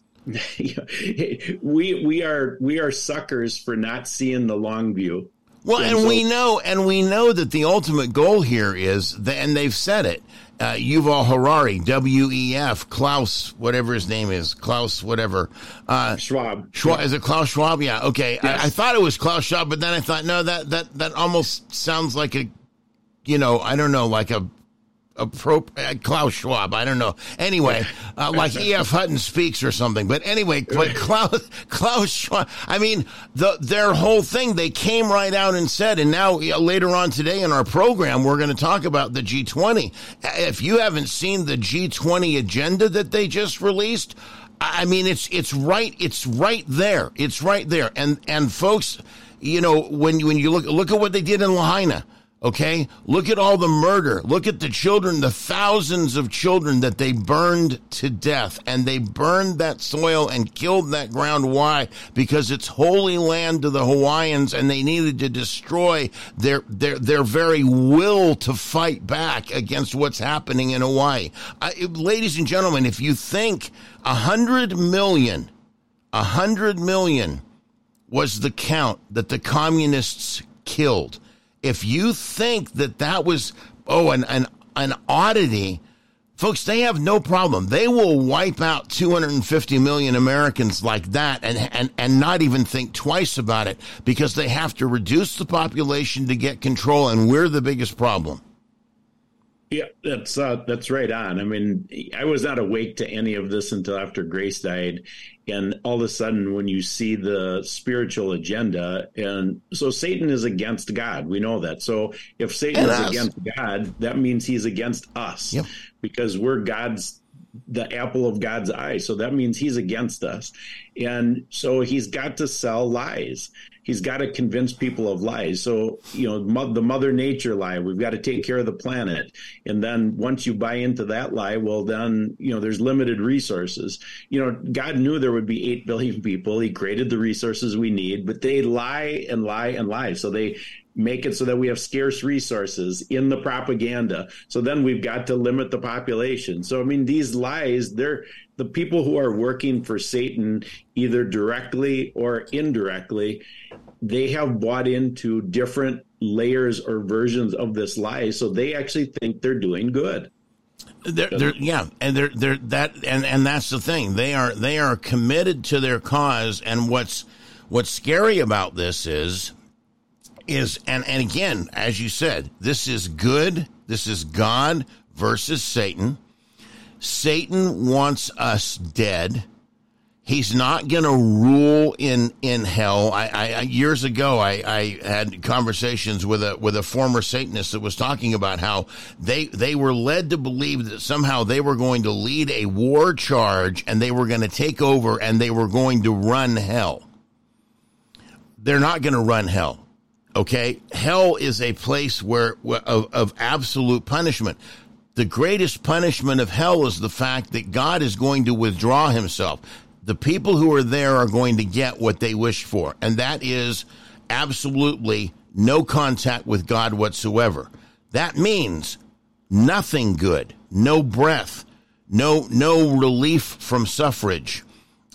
we we are we are suckers for not seeing the long view.
Well, and, and so, we know, and we know that the ultimate goal here is, the, and they've said it. Uh, Yuval Harari, W E F, Klaus, whatever his name is, Klaus, whatever. Uh,
Schwab.
Schwab. Is it Klaus Schwab? Yeah. Okay. Yes. I, I thought it was Klaus Schwab, but then I thought, no, that that that almost sounds like a, you know, I don't know, like a appropriate, Klaus Schwab, I don't know. Anyway, uh, like E F. Hutton speaks or something. But anyway, but Klaus, Klaus Schwab, I mean, the, their whole thing, they came right out and said, and now later on today in our program, we're going to talk about the G twenty. If you haven't seen the G twenty agenda that they just released, I mean, it's it's right, it's right there. It's right there. And and folks, you know, when you, when you look look at what they did in Lahaina. Okay, look at all the murder. Look at the children, the thousands of children that they burned to death. And they burned that soil and killed that ground. Why? Because it's holy land to the Hawaiians, and they needed to destroy their their their very will to fight back against what's happening in Hawaii. I, ladies and gentlemen, if you think a hundred million, a hundred million was the count that the communists killed. If you think that that was, oh, an, an an oddity, folks, they have no problem. They will wipe out two hundred fifty million Americans like that and, and, and not even think twice about it, because they have to reduce the population to get control, and we're the biggest problem.
Yeah, that's uh, that's right on. I mean, I was not awake to any of this until after Grace died. And all of a sudden, when you see the spiritual agenda, and so Satan is against God. We know that. So if Satan is against God, that means he's against us. Yep. Because we're God's, the apple of God's eye. So that means he's against us. And so he's got to sell lies. He's got to convince people of lies. So, you know, mo- the Mother Nature lie, we've got to take care of the planet. And then once you buy into that lie, well, then, you know, there's limited resources. You know, God knew there would be eight billion people. He created the resources we need, but they lie and lie and lie. So they make it so that we have scarce resources in the propaganda. So then we've got to limit the population. So, I mean, these lies, they're the people who are working for Satan, either directly or indirectly, they have bought into different layers or versions of this lie. So they actually think they're doing good.
They're, they're, yeah, and they're they're that, and, and that's the thing. They are they are committed to their cause. And what's what's scary about this is is and and again, as you said, this is good. This is God versus Satan. Satan wants us dead. He's not going to rule in, in hell. I, I years ago, I, I had conversations with a with a former Satanist that was talking about how they they were led to believe that somehow they were going to lead a war charge and they were going to take over and they were going to run hell. They're not going to run hell. Okay, hell is a place where of, of absolute punishment. The greatest punishment of hell is the fact that God is going to withdraw himself. The people who are there are going to get what they wish for, and that is absolutely no contact with God whatsoever. That means nothing good, no breath, no no relief from suffrage.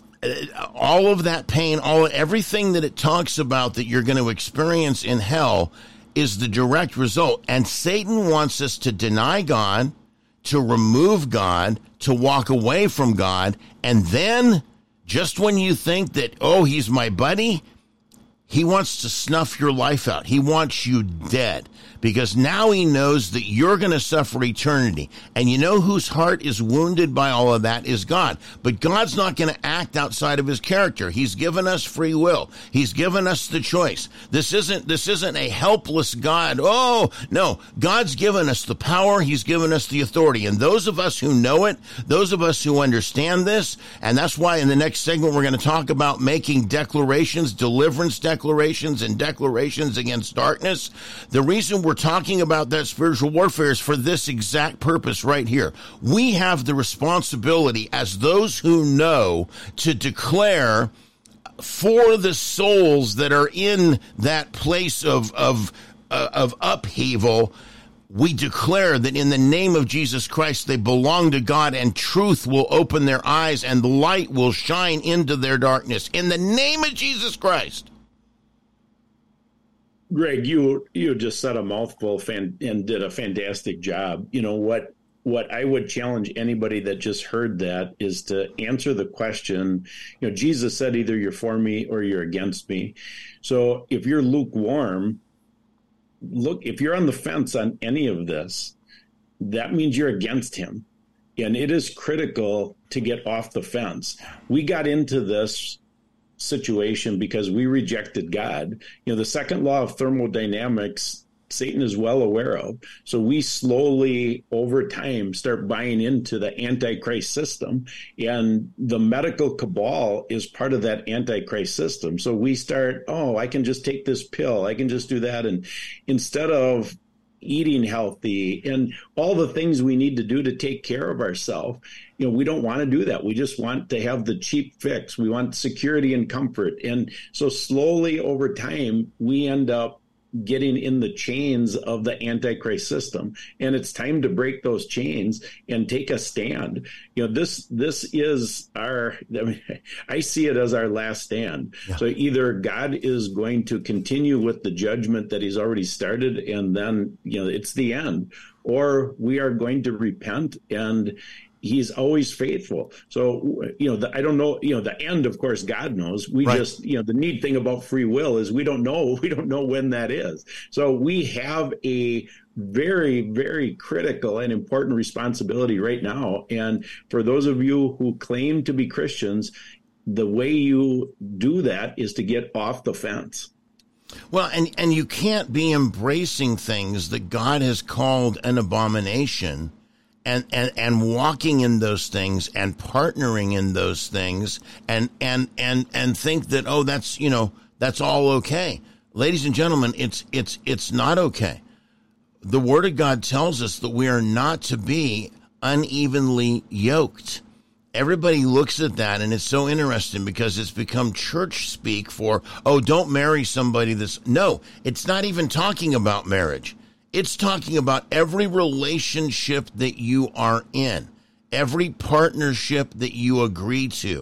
All of that pain, all everything that it talks about that you're going to experience in hell is the direct result. And Satan wants us to deny God, to remove God, to walk away from God. And then just when you think that, oh, he's my buddy, he wants to snuff your life out. He wants you dead, because now he knows that you're going to suffer eternity. And you know whose heart is wounded by all of that is God. But God's not going to act outside of his character. He's given us free will. He's given us the choice. This isn't, this isn't a helpless God. Oh, no. God's given us the power. He's given us the authority. And those of us who know it, those of us who understand this, and that's why in the next segment we're going to talk about making declarations, deliverance declarations, and declarations against darkness. The reason we're talking about that spiritual warfare is for this exact purpose right here. We have the responsibility as those who know to declare for the souls that are in that place of of uh, of upheaval. We declare that in the name of Jesus Christ, they belong to God, and truth will open their eyes and the light will shine into their darkness. In the name of Jesus Christ.
Greg, you you just said a mouthful fan, and did a fantastic job. You know, what what I would challenge anybody that just heard that is to answer the question. You know, Jesus said either you're for me or you're against me. So if you're lukewarm, look, if you're on the fence on any of this, that means you're against him. And it is critical to get off the fence. We got into this situation because we rejected God. You know, the second law of thermodynamics, Satan is well aware of. So we slowly, over time, start buying into the Antichrist system. And the medical cabal is part of that Antichrist system. So we start, oh, I can just take this pill. I can just do that. And instead of eating healthy and all the things we need to do to take care of ourselves, you know, we don't want to do that. We just want to have the cheap fix. We want security and comfort. And so slowly over time, we end up getting in the chains of the Antichrist system. And it's time to break those chains and take a stand. You know, this this is our, I mean, I see it as our last stand. Yeah. So either God is going to continue with the judgment that he's already started, and then, you know, it's the end, or we are going to repent, and he's always faithful. So, you know, the, I don't know, you know, the end, of course, God knows. We right. just, you know, the neat thing about free will is we don't know, we don't know when that is. So we have a very, very critical and important responsibility right now. And for those of you who claim to be Christians, the way you do that is to get off the fence.
Well, and, and you can't be embracing things that God has called an abomination And, and and walking in those things and partnering in those things and and and and think that, oh, that's, you know, that's all okay. Ladies and gentlemen, it's it's it's not okay. The Word of God tells us that we are not to be unevenly yoked. Everybody looks at that, and it's so interesting because it's become church speak for, oh, don't marry somebody that's, no, it's not even talking about marriage. It's talking about every relationship that you are in, every partnership that you agree to,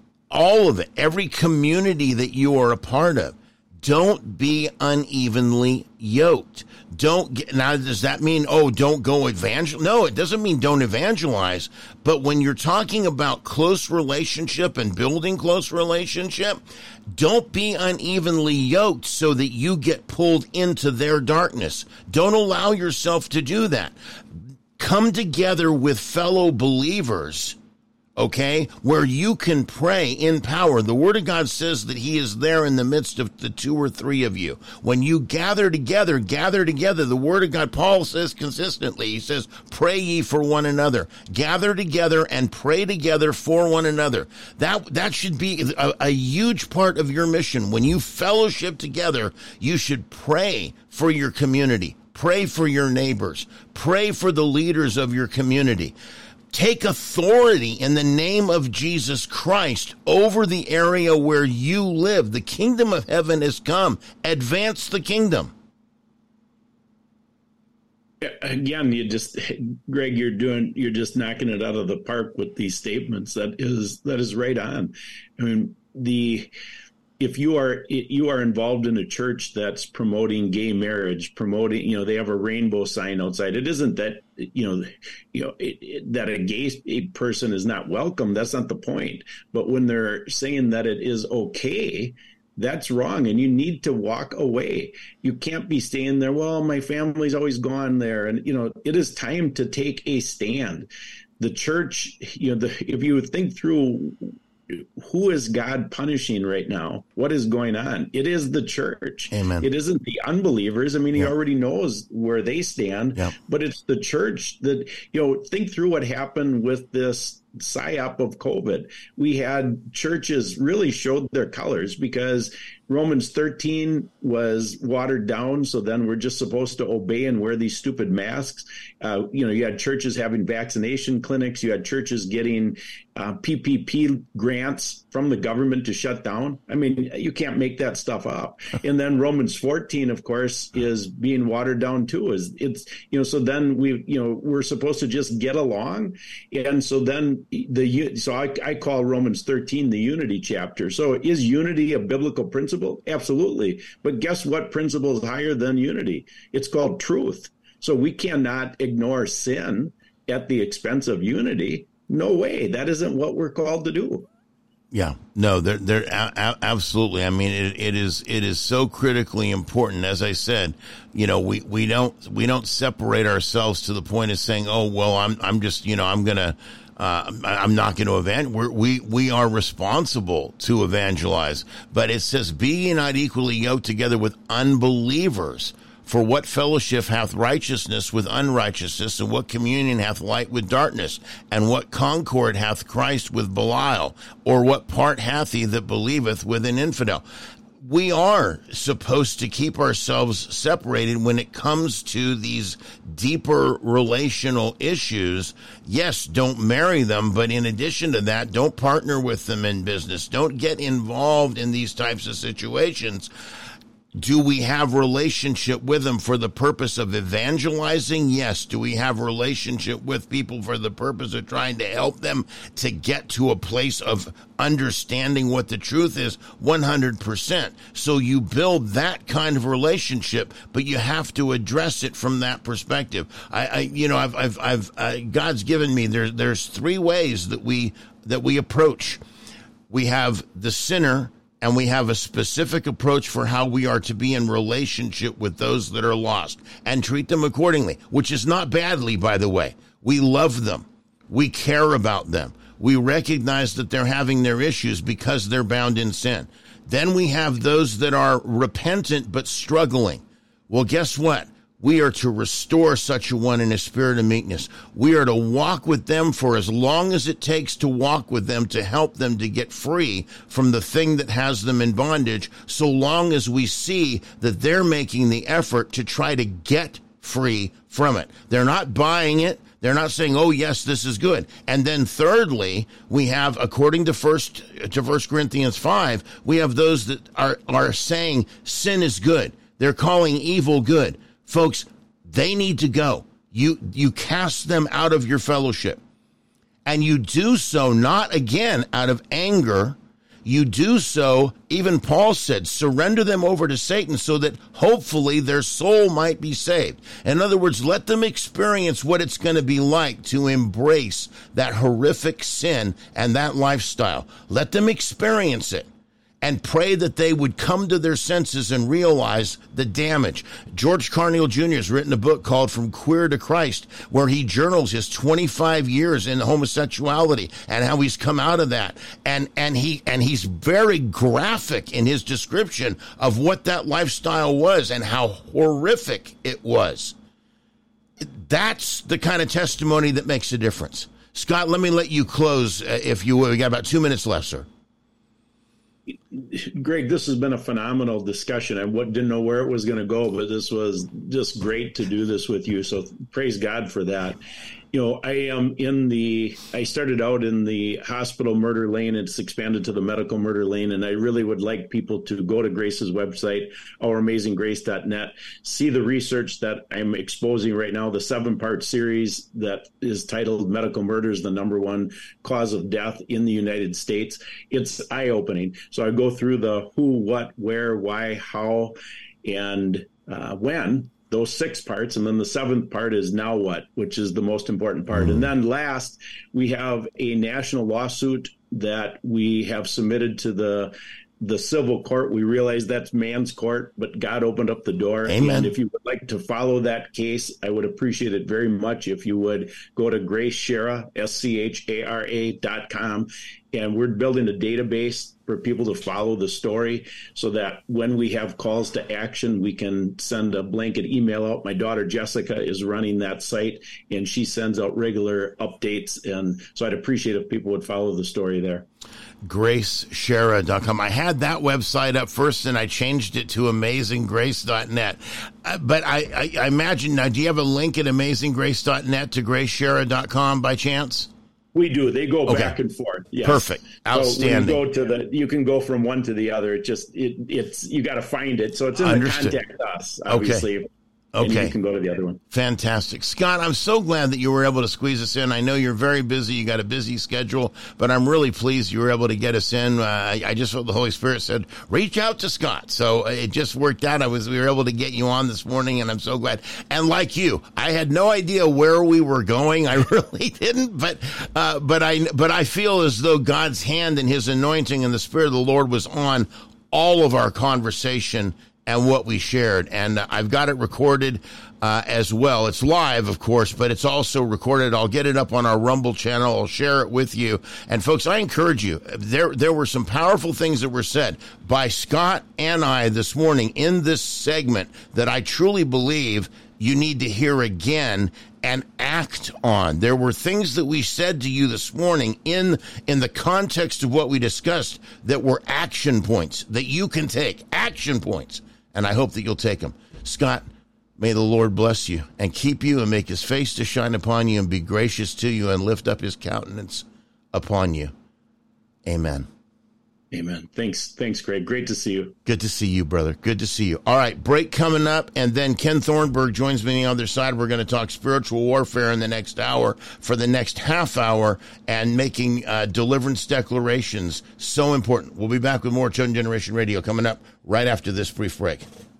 all of it, every community that you are a part of. Don't be unevenly yoked. Don't get, now, does that mean, oh, don't go evangelize? No, it doesn't mean don't evangelize. But when you're talking about close relationship and building close relationship, don't be unevenly yoked so that you get pulled into their darkness. Don't allow yourself to do that. Come together with fellow believers, okay, where you can pray in power. The Word of God says that he is there in the midst of the two or three of you. When you gather together, gather together. The Word of God, Paul says consistently, he says, pray ye for one another. Gather together and pray together for one another. That, that should be a, a huge part of your mission. When you fellowship together, you should pray for your community. Pray for your neighbors. Pray for the leaders of your community. Take authority in the name of Jesus Christ over the area where you live. The kingdom of heaven has come. Advance the kingdom.
Again, you just, Greg, you're doing, you're just knocking it out of the park with these statements. That is, that is right on. I mean, the, if you are you are involved in a church that's promoting gay marriage, promoting, you know, they have a rainbow sign outside. It isn't that, you know, you know it, it, that a gay a person is not welcome. That's not the point. But when they're saying that it is okay, that's wrong, and you need to walk away. You can't be staying there. Well, my family's always gone there, and you know, it is time to take a stand. The church, you know, the, if you would think through, who is God punishing right now? What is going on? It is the church.
Amen.
It isn't the unbelievers. I mean, he
yeah.
already knows where they stand,
yeah.
but it's the church that, you know, think through what happened with this psyop of COVID. We had churches really showed their colors because Romans thirteen was watered down. So then we're just supposed to obey and wear these stupid masks. Uh, you know, you had churches having vaccination clinics. You had churches getting uh, P P P grants from the government to shut down. I mean, you can't make that stuff up. And then Romans fourteen, of course, is being watered down too. Is it's, you know, so then we, you know, we're supposed to just get along. And so then the, so I, I call Romans thirteen the unity chapter. So is unity a biblical principle? Absolutely. But guess what principle is higher than unity? It's called truth. So we cannot ignore sin at the expense of unity. No way. That isn't what we're called to do.
Yeah, no, they're, they're a- absolutely. I mean, it, it is it is so critically important. As I said, you know, we, we don't we don't separate ourselves to the point of saying, oh, well, I'm I'm just, you know, I'm gonna uh, I'm not going to evangelize. We're, we we are responsible to evangelize, but it says, "Be ye not equally yoked together with unbelievers." For what fellowship hath righteousness with unrighteousness, and what communion hath light with darkness? And what concord hath Christ with Belial? Or what part hath he that believeth with an infidel? We are supposed to keep ourselves separated when it comes to these deeper relational issues. Yes, don't marry them, but in addition to that, don't partner with them in business. Don't get involved in these types of situations. Do we have relationship with them for the purpose of evangelizing? Yes. Do we have relationship with people for the purpose of trying to help them to get to a place of understanding what the truth is? one hundred percent. So you build that kind of relationship, but you have to address it from that perspective. I, I you know, I've, I've, I've, uh, God's given me, there, there's three ways that we, that we approach. We have the sinner, and we have a specific approach for how we are to be in relationship with those that are lost and treat them accordingly, which is not badly, by the way. We love them. We care about them. We recognize that they're having their issues because they're bound in sin. Then we have those that are repentant but struggling. Well, guess what? We are to restore such a one in a spirit of meekness. We are to walk with them for as long as it takes to walk with them to help them to get free from the thing that has them in bondage, so long as we see that they're making the effort to try to get free from it. They're not buying it. They're not saying, oh, yes, this is good. And then thirdly, we have, according to first to First Corinthians five, we have those that are, are saying sin is good. They're calling evil good. Folks, they need to go. You you cast them out of your fellowship. And you do so not, again, out of anger. You do so, even Paul said, surrender them over to Satan so that hopefully their soul might be saved. In other words, let them experience what it's going to be like to embrace that horrific sin and that lifestyle. Let them experience it. And pray that they would come to their senses and realize the damage. George Carneal Junior has written a book called From Queer to Christ, where he journals his twenty-five years in homosexuality and how he's come out of that. And and he and he's very graphic in his description of what that lifestyle was and how horrific it was. That's the kind of testimony that makes a difference. Scott, let me let you close, uh, if you will. We got about two minutes left, sir.
Greg, this has been a phenomenal discussion. I didn't know where it was going to go, but this was just great to do this with you. So praise God for that. You know, I am in the, I started out in the hospital murder lane. It's expanded to the medical murder lane. And I really would like people to go to Grace's website, our amazing grace dot net, see the research that I'm exposing right now, the seven part series that is titled Medical Murders, the number one cause of death in the United States. It's eye opening. So I go through the who, what, where, why, how, and uh, when. Those six parts, and then the seventh part is now what, which is the most important part. Mm-hmm. And then last, we have a national lawsuit that we have submitted to the the civil court. We realize that's man's court, but God opened up the door.
Amen.
And if you would like to follow that case, I would appreciate it very much if you would go to Grace Schara, S C H A R A dot com. And we're building a database for people to follow the story so that when we have calls to action, we can send a blanket email out. My daughter, Jessica, is running that site, and she sends out regular updates. And so I'd appreciate if people would follow the story there.
Grace Schara dot com. I had that website up first, and I changed it to Amazing Grace dot net. Uh, but I, I, I imagine, now, do you have a link at Amazing Grace dot net to Grace Schara dot com by chance?
We do. They go
okay.
back and forth. Yes.
Perfect. Outstanding.
So when you go to the, you can go from one to the other. It just, it, it's, you got to find it. So it's in
Understood.
the contact us, obviously.
Okay.
And
Okay.
you can go to the other one.
Fantastic. Scott, I'm so glad that you were able to squeeze us in. I know you're very busy. You got a busy schedule, but I'm really pleased you were able to get us in. Uh, I, I just felt the Holy Spirit said, reach out to Scott. So it just worked out. I was, we were able to get you on this morning, and I'm so glad. And like you, I had no idea where we were going. I really didn't, but, uh, but I, but I feel as though God's hand and his anointing and the Spirit of the Lord was on all of our conversation and what we shared. And uh, I've got it recorded uh, as well. It's live, of course, but it's also recorded. I'll get it up on our Rumble channel. I'll share it with you. And folks, I encourage you, there, there were some powerful things that were said by Scott and I this morning in this segment that I truly believe you need to hear again and act on. There were things that we said to you this morning in in the context of what we discussed that were action points that you can take, action points, and I hope that you'll take them. Scott, may the Lord bless you and keep you and make his face to shine upon you and be gracious to you and lift up his countenance upon you. Amen.
Amen. Thanks. Thanks, Greg. Great to see you.
Good to see you, brother. Good to see you. All right, break coming up, and then Ken Thornburg joins me on the other side. We're going to talk spiritual warfare in the next hour for the next half hour and making uh, deliverance declarations so important. We'll be back with more Chosen Generation Radio coming up right after this brief break.